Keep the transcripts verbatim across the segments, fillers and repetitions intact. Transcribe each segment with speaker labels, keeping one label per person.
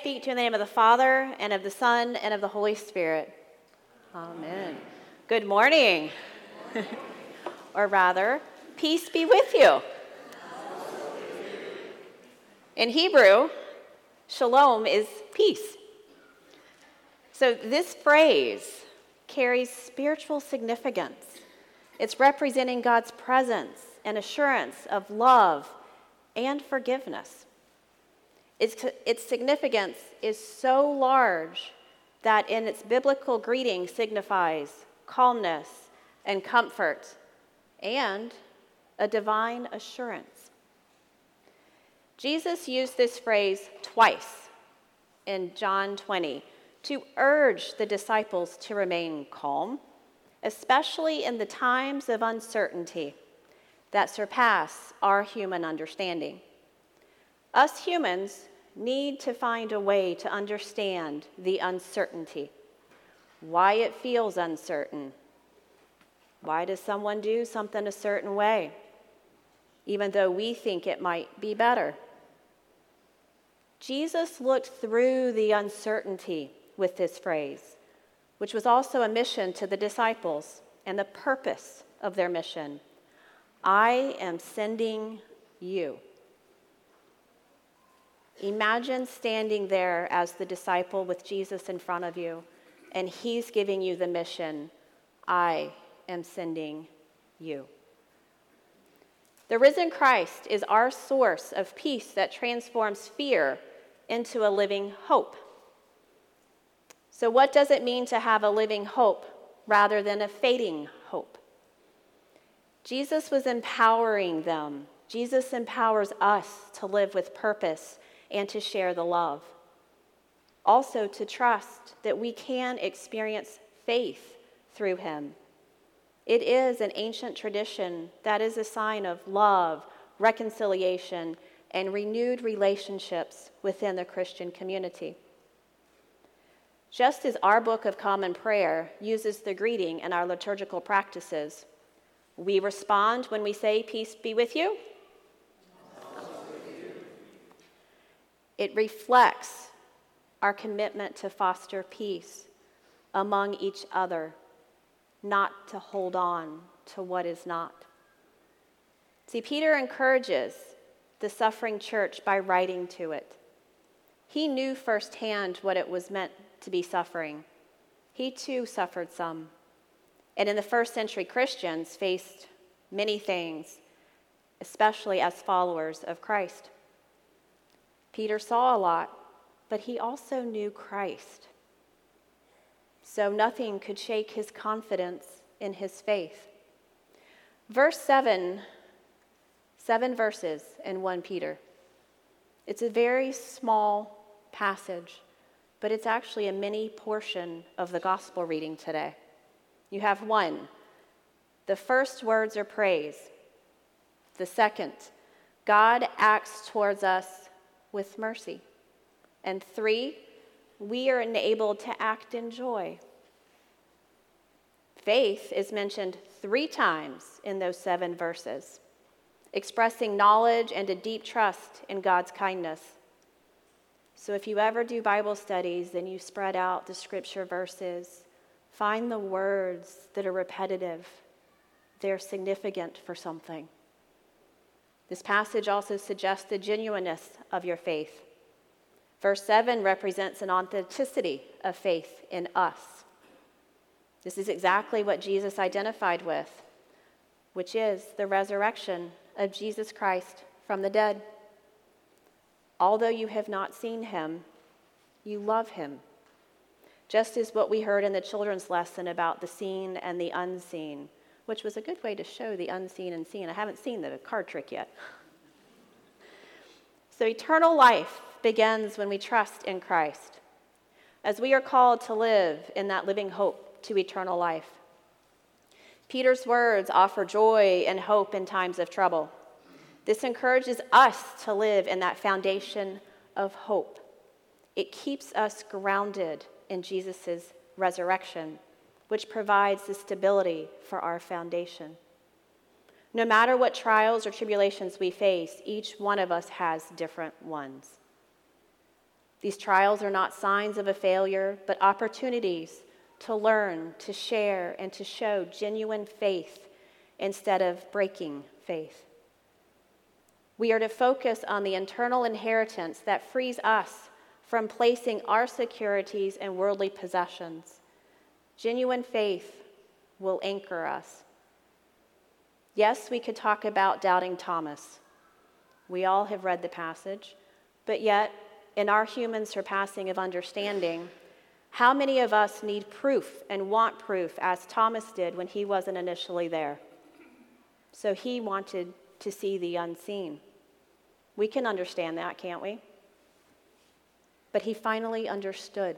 Speaker 1: speak to you in the name of the Father, and of the Son, and of the Holy Spirit. Amen. Good morning. Or rather, peace be with you. In Hebrew, shalom is peace. So this phrase carries spiritual significance. It's representing God's presence and assurance of love and forgiveness. Its, its significance is so large that in its biblical greeting signifies calmness and comfort and a divine assurance. Jesus used this phrase twice in John twenty to urge the disciples to remain calm, especially in the times of uncertainty that surpass our human understanding. Us humans need to find a way to understand the uncertainty, why it feels uncertain. Why does someone do something a certain way, even though we think it might be better? Jesus looked through the uncertainty with this phrase, which was also a mission to the disciples and the purpose of their mission. I am sending you. Imagine standing there as the disciple with Jesus in front of you, and he's giving you the mission, I am sending you. The risen Christ is our source of peace that transforms fear into a living hope. So what does it mean to have a living hope rather than a fading hope? Jesus was empowering them. Jesus empowers us to live with purpose and to share the love. Also to trust that we can experience faith through him. It is an ancient tradition that is a sign of love, reconciliation, and renewed relationships within the Christian community. Just as our Book of Common Prayer uses the greeting in our liturgical practices, we respond when we say, peace be with you. It reflects our commitment to foster peace among each other, not to hold on to what is not. See, Peter encourages the suffering church by writing to it. He knew firsthand what it was meant to be suffering. He too suffered some. And in the first century, Christians faced many things, especially as followers of Christ. Peter saw a lot, but he also knew Christ. So nothing could shake his confidence in his faith. Verse seven, seven verses in First Peter. It's a very small passage, but it's actually a mini portion of the gospel reading today. You have one. The first words are praise. The second, God acts towards us with mercy. And three, we are enabled to act in joy. Faith is mentioned three times in those seven verses, expressing knowledge and a deep trust in God's kindness. So if you ever do Bible studies and you spread out the scripture verses, find the words that are repetitive. They're significant for something. This passage also suggests the genuineness of your faith. Verse seven represents an authenticity of faith in us. This is exactly what Jesus identified with, which is the resurrection of Jesus Christ from the dead. Although you have not seen him, you love him. Just as what we heard in the children's lesson about the seen and the unseen, which was a good way to show the unseen and seen. I haven't seen the card trick yet. So eternal life begins when we trust in Christ, as we are called to live in that living hope to eternal life. Peter's words offer joy and hope in times of trouble. This encourages us to live in that foundation of hope. It keeps us grounded in Jesus' resurrection, which provides the stability for our foundation. No matter what trials or tribulations we face, each one of us has different ones. These trials are not signs of a failure, but opportunities to learn, to share, and to show genuine faith instead of breaking faith. We are to focus on the internal inheritance that frees us from placing our securities in worldly possessions. Genuine faith will anchor us. Yes, we could talk about doubting Thomas. We all have read the passage, but yet, in our human surpassing of understanding, how many of us need proof and want proof, as Thomas did when he wasn't initially there? So he wanted to see the unseen. We can understand that, can't we? But he finally understood.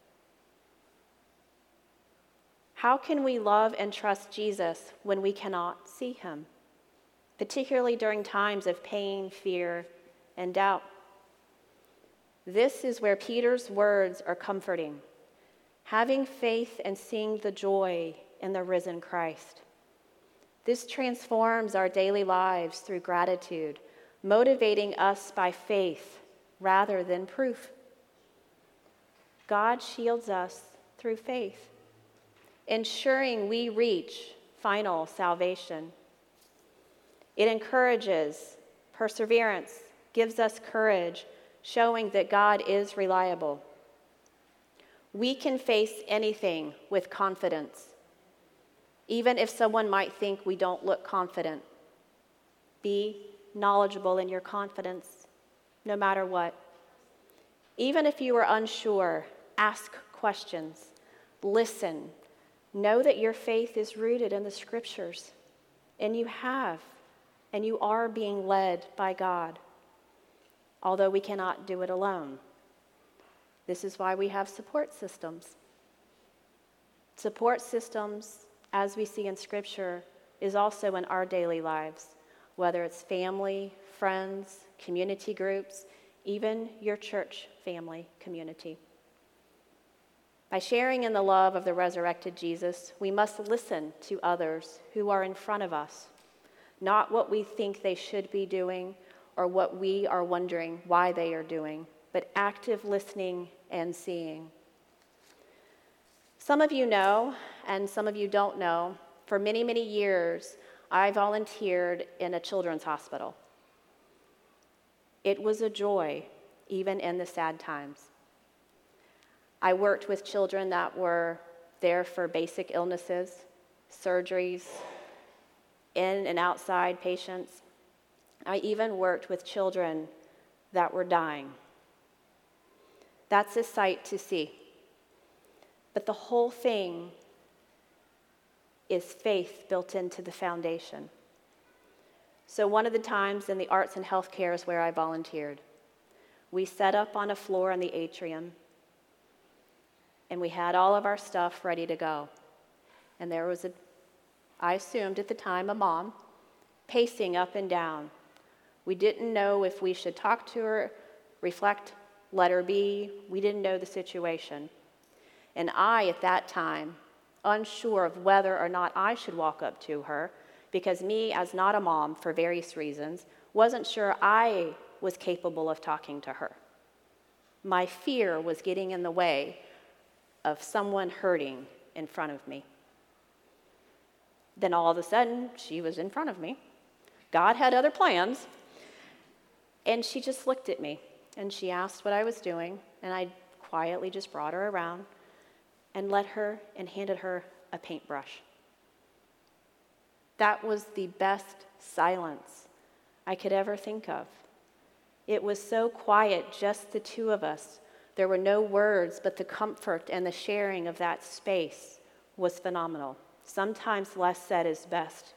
Speaker 1: How can we love and trust Jesus when we cannot see him, particularly during times of pain, fear, and doubt? This is where Peter's words are comforting. Having faith and seeing the joy in the risen Christ. This transforms our daily lives through gratitude, motivating us by faith rather than proof. God shields us through faith, ensuring we reach final salvation. It encourages perseverance, gives us courage, showing that God is reliable. We can face anything with confidence, even if someone might think we don't look confident. Be knowledgeable in your confidence, no matter what. Even if you are unsure, ask questions, listen. Know that your faith is rooted in the scriptures, and you have, and you are being led by God, although we cannot do it alone. This is why we have support systems. Support systems, as we see in Scripture, is also in our daily lives, whether it's family, friends, community groups, even your church family community. By sharing in the love of the resurrected Jesus, we must listen to others who are in front of us, not what we think they should be doing or what we are wondering why they are doing, but active listening and seeing. Some of you know, and some of you don't know, for many, many years, I volunteered in a children's hospital. It was a joy, even in the sad times. I worked with children that were there for basic illnesses, surgeries, in and outside patients. I even worked with children that were dying. That's a sight to see. But the whole thing is faith built into the foundation. So one of the times in the arts and healthcare is where I volunteered. We set up on a floor in the atrium, and we had all of our stuff ready to go. And there was, a, I assumed at the time, a mom pacing up and down. We didn't know if we should talk to her, reflect, let her be. We didn't know the situation. And I, at that time, unsure of whether or not I should walk up to her, because me, as not a mom for various reasons, wasn't sure I was capable of talking to her. My fear was getting in the way of someone hurting in front of me. Then all of a sudden, she was in front of me. God had other plans. And she just looked at me, and she asked what I was doing, and I quietly just brought her around and let her and handed her a paintbrush. That was the best silence I could ever think of. It was so quiet, just the two of us. There were no words, but the comfort and the sharing of that space was phenomenal. Sometimes less said is best.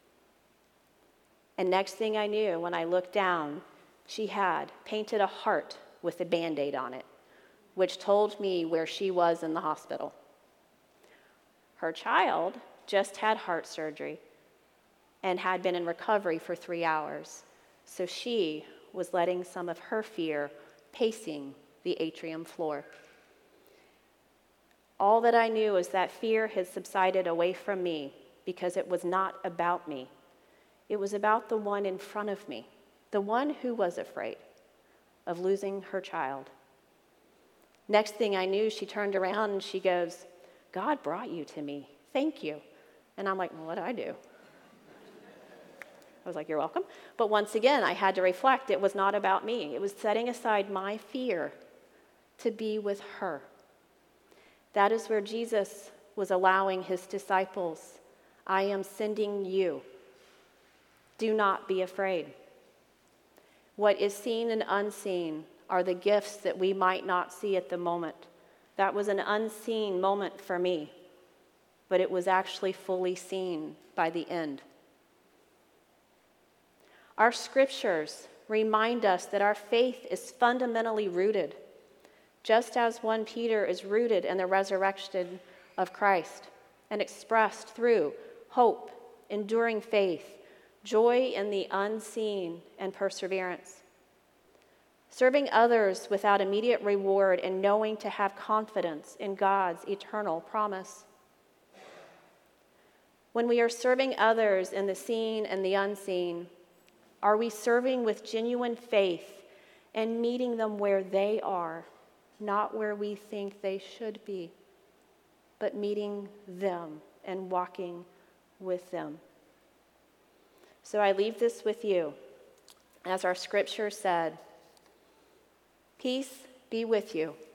Speaker 1: And next thing I knew, when I looked down, she had painted a heart with a Band-Aid on it, which told me where she was in the hospital. Her child just had heart surgery and had been in recovery for three hours, so she was letting some of her fear pacing the atrium floor. All that I knew is that fear had subsided away from me because it was not about me. It was about the one in front of me, the one who was afraid of losing her child. Next thing I knew, she turned around and she goes, God brought you to me. Thank you. And I'm like, well, what did I do? I was like, you're welcome. But once again, I had to reflect. It was not about me. It was setting aside my fear to be with her. That is where Jesus was allowing his disciples, I am sending you. Do not be afraid. What is seen and unseen are the gifts that we might not see at the moment. That was an unseen moment for me, but it was actually fully seen by the end. Our scriptures remind us that our faith is fundamentally rooted, just as First Peter is rooted in the resurrection of Christ and expressed through hope, enduring faith, joy in the unseen, and perseverance. Serving others without immediate reward and knowing to have confidence in God's eternal promise. When we are serving others in the seen and the unseen, are we serving with genuine faith and meeting them where they are, not where we think they should be, but meeting them and walking with them? So I leave this with you. As our scripture said, peace be with you.